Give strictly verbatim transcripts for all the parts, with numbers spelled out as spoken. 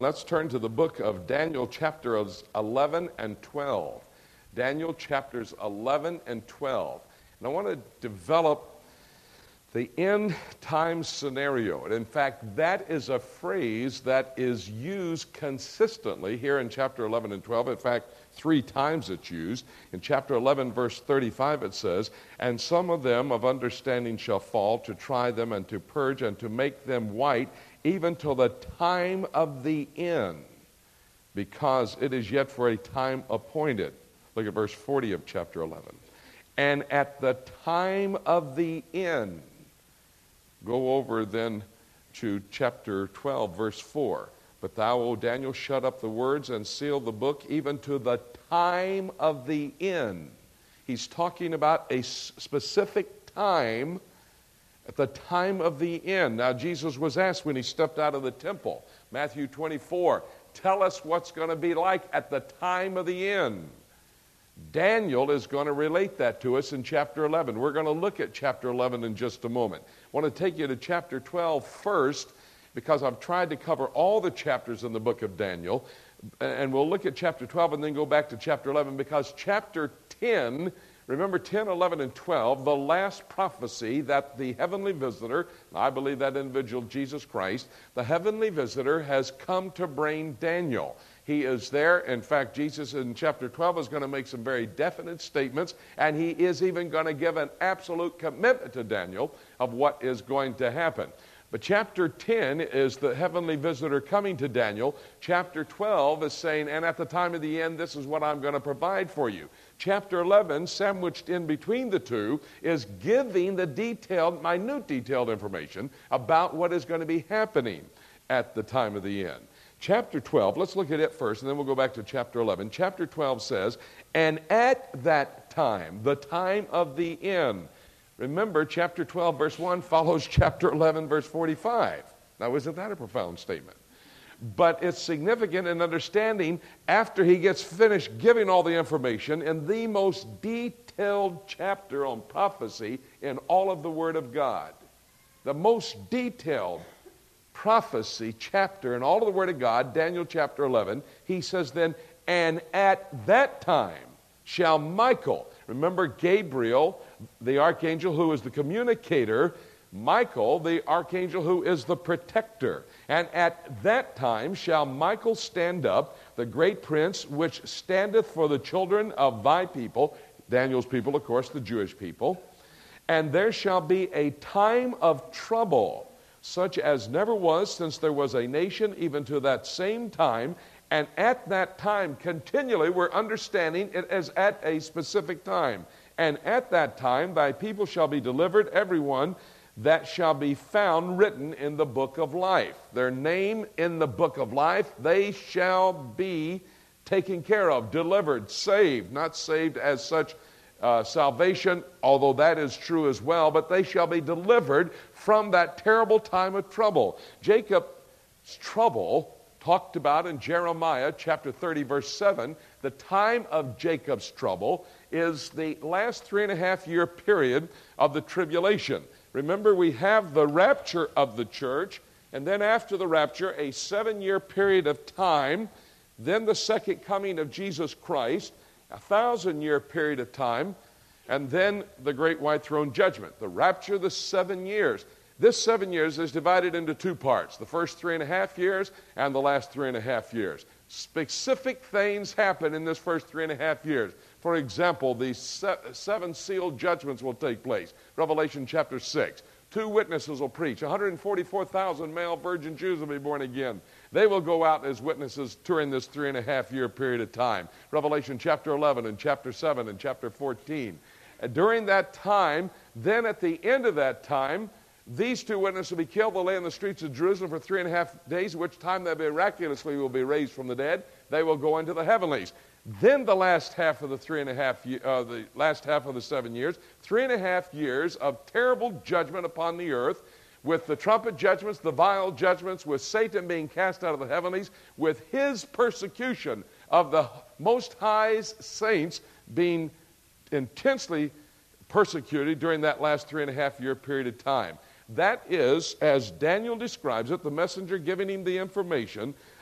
Let's turn to the book of Daniel, chapters eleven and twelve. Daniel, chapters eleven and twelve. And I want to develop the end time scenario. And in fact, that is a phrase that is used consistently here in chapter eleven and twelve. In fact, three times it's used. In chapter eleven, verse thirty-five, it says, "And some of them of understanding shall fall, to try them and to purge and to make them white, even till the time of the end, because it is yet for a time appointed." Look at verse forty of chapter eleven. "And at the time of the end," go over then to chapter twelve, verse four. "But thou, O Daniel, shut up the words and seal the book, even to the time of the end." He's talking about a specific time, at the time of the end. Now, Jesus was asked when he stepped out of the temple, Matthew twenty-four, "Tell us what's going to be like at the time of the end." Daniel is going to relate that to us in chapter eleven. We're going to look at chapter eleven in just a moment. I want to take you to chapter twelve first, because I've tried to cover all the chapters in the book of Daniel. And we'll look at chapter twelve and then go back to chapter eleven, because chapter ten, remember ten, eleven, and twelve, the last prophecy that the heavenly visitor, I believe that individual, Jesus Christ, the heavenly visitor has come to bring Daniel. He is there. In fact, Jesus in chapter twelve is going to make some very definite statements, and he is even going to give an absolute commitment to Daniel of what is going to happen. But chapter ten is the heavenly visitor coming to Daniel. Chapter twelve is saying, "And at the time of the end, this is what I'm going to provide for you." Chapter eleven, sandwiched in between the two, is giving the detailed, minute detailed information about what is going to be happening at the time of the end. Chapter twelve, let's look at it first, and then we'll go back to chapter eleven. Chapter twelve says, "And at that time," the time of the end. Remember, chapter twelve, verse one follows chapter eleven, verse forty-five. Now, isn't that a profound statement? But it's significant in understanding after he gets finished giving all the information in the most detailed chapter on prophecy in all of the Word of God. The most detailed prophecy chapter in all of the Word of God, Daniel chapter eleven, he says then, "And at that time shall Michael," remember Gabriel, the archangel who is the communicator, Michael, the archangel who is the protector. "And at that time shall Michael stand up, the great prince, which standeth for the children of thy people," Daniel's people, of course, the Jewish people, "and there shall be a time of trouble, such as never was since there was a nation, even to that same time. And at that time," continually we're understanding it as at a specific time. "And at that time thy people shall be delivered, everyone that shall be found written in the book of life." Their name in the book of life, they shall be taken care of, delivered, saved. Not saved as such uh, salvation, although that is true as well, but they shall be delivered from that terrible time of trouble. Jacob's trouble, talked about in Jeremiah chapter thirty, verse seven, the time of Jacob's trouble is the last three and a half year period of the tribulation. Remember, we have the rapture of the church, and then after the rapture, a seven-year period of time, then the second coming of Jesus Christ, a thousand-year period of time, and then the great white throne judgment. The rapture, the seven years. This seven years is divided into two parts, the first three and a half years and the last three and a half years. Specific things happen in this first three and a half years. For example, the seven sealed judgments will take place. Revelation chapter six. Two witnesses will preach. one hundred forty-four thousand male virgin Jews will be born again. They will go out as witnesses during this three and a half year period of time. Revelation chapter eleven and chapter seven and chapter fourteen. And during that time, then at the end of that time, these two witnesses will be killed. They'll lay in the streets of Jerusalem for three and a half days, at which time they miraculously will be raised from the dead. They will go into the heavenlies. Then the last half of the three and a half, uh, the last half of the seven years, three and a half years of terrible judgment upon the earth, with the trumpet judgments, the vial judgments, with Satan being cast out of the heavenlies, with his persecution of the Most High's saints being intensely persecuted during that last three and a half year period of time. That is, as Daniel describes it, the messenger giving him the information,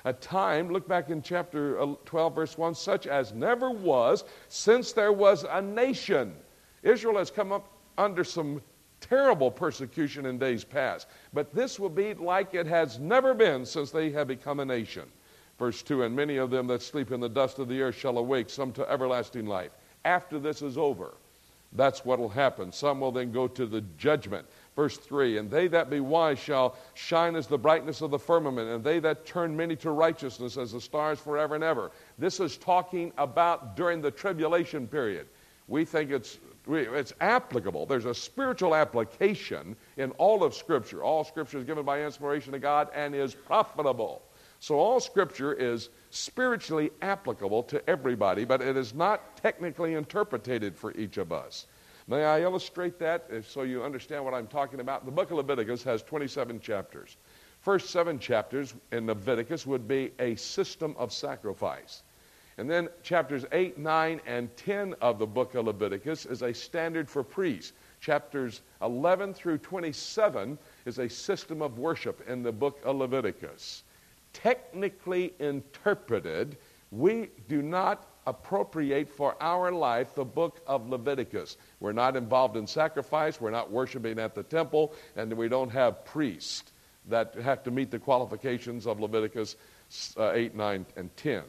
A time, look back in chapter twelve, verse one, such as never was since there was a nation. Israel has come up under some terrible persecution in days past, but this will be like it has never been since they have become a nation. Verse two, and many of them that sleep in the dust of the earth shall awake, some to everlasting life. After this is over, that's what will happen. Some will then go to the judgment. Verse three, and they that be wise shall shine as the brightness of the firmament, and they that turn many to righteousness as the stars forever and ever. This is talking about during the tribulation period. We think it's it's applicable. There's a spiritual application in all of Scripture. All Scripture is given by inspiration of God and is profitable. So all Scripture is spiritually applicable to everybody, but it is not technically interpreted for each of us. May I illustrate that so you understand what I'm talking about? The book of Leviticus has twenty-seven chapters. First seven chapters in Leviticus would be a system of sacrifice. And then chapters eight, nine, and ten of the book of Leviticus is a standard for priests. Chapters eleven through twenty-seven is a system of worship in the book of Leviticus. Technically interpreted, we do not appropriate for our life the book of Leviticus. We're not involved in sacrifice, we're not worshiping at the temple, and we don't have priests that have to meet the qualifications of Leviticus uh, eight, nine, and ten.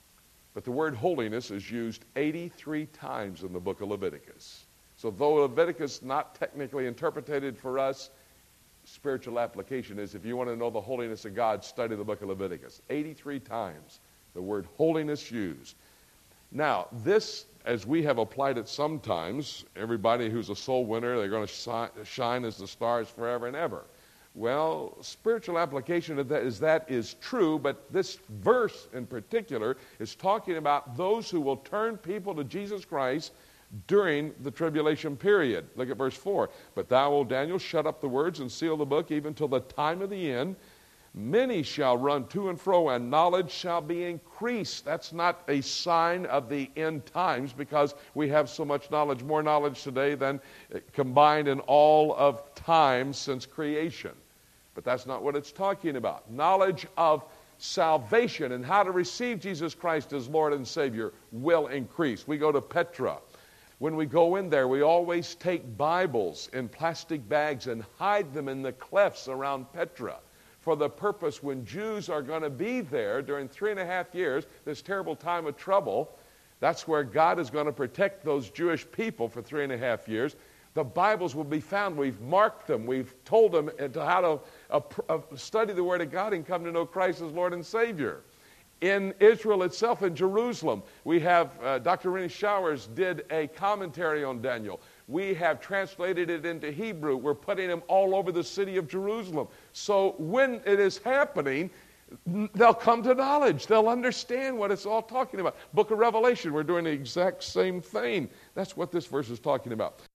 But the word holiness is used eighty-three times in the book of Leviticus. So though Leviticus is not technically interpreted for us, spiritual application is, if you want to know the holiness of God, study the book of Leviticus. eighty-three times the word holiness used. Now, this, as we have applied it sometimes, everybody who's a soul winner, they're going to shine as the stars forever and ever. Well, spiritual application of that is that is true, but this verse in particular is talking about those who will turn people to Jesus Christ during the tribulation period. Look at verse four. But thou, O Daniel, shut up the words and seal the book even till the time of the end. Many shall run to and fro, and knowledge shall be increased. That's not a sign of the end times, because we have so much knowledge, more knowledge today than combined in all of time since creation. But that's not what it's talking about. Knowledge of salvation and how to receive Jesus Christ as Lord and Savior will increase. We go to Petra. When we go in there, we always take Bibles in plastic bags and hide them in the clefts around Petra, for the purpose when Jews are going to be there during three and a half years, this terrible time of trouble. That's where God is going to protect those Jewish people for three and a half years. The Bibles will be found. We've marked them. We've told them how to uh, uh, study the Word of God and come to know Christ as Lord and Savior. In Israel itself, in Jerusalem, we have, uh, Doctor Rennie Showers did a commentary on Daniel. We have translated it into Hebrew. We're putting them all over the city of Jerusalem. So when it is happening, they'll come to knowledge. They'll understand what it's all talking about. Book of Revelation, we're doing the exact same thing. That's what this verse is talking about.